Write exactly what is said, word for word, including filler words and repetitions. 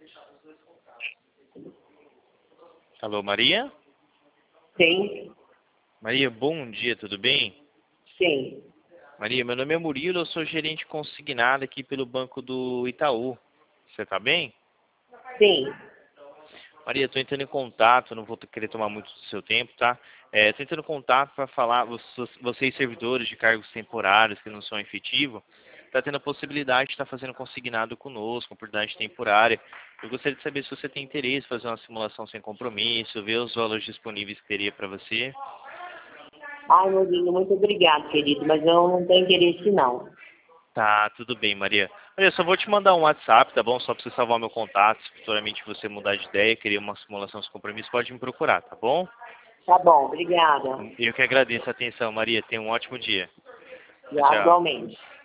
Alô, Maria? Sim, Maria, bom dia, tudo bem? sim, Maria, meu nome é Murilo, eu sou gerente consignado aqui pelo Banco do Itaú. Você tá bem? sim. Maria, estou entrando em contato, não vou querer tomar muito do seu tempo, tá? Estou entrando em contato para falar, vocês, vocês servidores de cargos temporários que não são efetivos, está tendo a possibilidade de estar fazendo consignado conosco, oportunidade temporária. Eu gostaria de saber se você tem interesse em fazer uma simulação sem compromisso, ver os valores disponíveis que teria para você. Ai, Murilo, muito obrigado, querido, mas eu não tenho interesse, não. Tá, tudo bem, Maria. Maria, só vou te mandar um WhatsApp, tá bom? Só para você salvar meu contato. Se futuramente você mudar de ideia, querer uma simulação sem compromisso, pode me procurar, tá bom? Tá bom, obrigada. Eu que agradeço a atenção, Maria. Tenha um ótimo dia. Tchau, tchau. Igualmente.